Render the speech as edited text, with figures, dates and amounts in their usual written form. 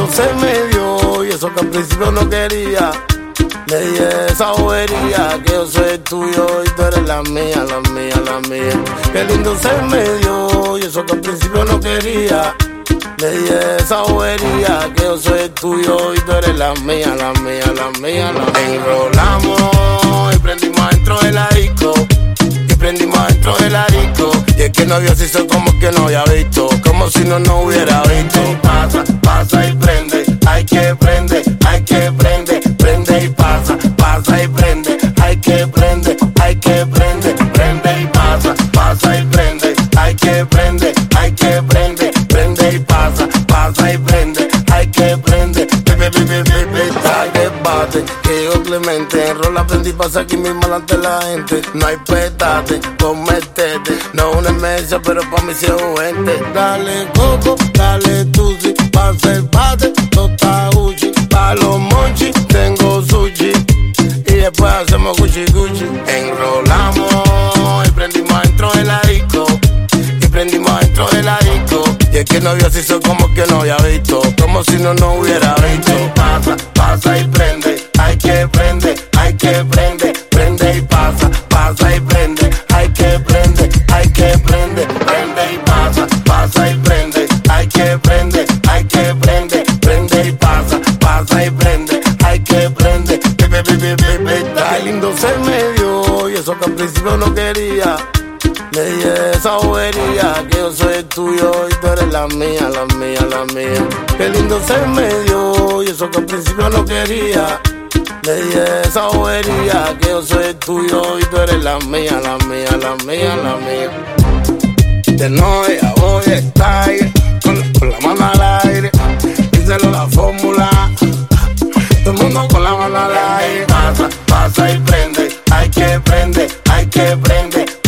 lindo se me dio y eso que al principio no quería. Le dije esa bobería, que yo soy tuyo y tú eres la mía, la mía, la mía. Qué lindo se me dio y eso que al principio no quería. Le dije esa bobería, que yo soy tuyo y tú eres la mía, la mía, la mía, la mía. Enrolamos y prendimos dentro de la disco. Y prendimos dentro de la disco. Y es que no vio se hizo como que no había visto, como si no hubiera visto. Pasa, pasa y prende, hay que prende, hay que prende. Prende y pasa, pasa y prende, hay que prende, hay que prende. Prende y pasa, pasa y prende, hay que prende, hay que prende. Prende y pasa, pasa y prende, hay que prende. Ay, que bate, que yo Clemente. Enrola, prende y pasa aquí mismo delante de la gente. No hay petate, cometete. No una emergencia, pero pa' mí sí es urgente. Dale coco, dale tusi, pasa el bate, tota Gucci. Pa' los monchis, tengo sushi. Y después hacemos cuchi cuchi. Enrolamos y prendimos dentro de la disco. Y prendimos dentro de la disco. Y es que no vio se hizo como que no había visto, como si no hubiera visto. Pasa, pasa y prende, hay que prende, hay que prende. Prende y pasa, pasa y prende, hay que prende, hay que prende. Prende y pasa, pasa y prende, hay que prende, hay que prende. Prende y pasa, pasa y prende, hay que prende. Ay, lindo se me dio y eso que al principio no quería. Le dije esa bobería, que yo soy tuyo y tú eres la mía, la mía, la mía. Qué lindo se me dio y eso que al principio no quería. Le dije esa bobería, que yo soy tuyo y tú eres la mía, la mía, la mía, la mía. De noche voy a estar con la mano al aire. Díselo la fórmula, todo el mundo con la mano al aire. Pasa, pasa y prende, hay que prende, hay que prende.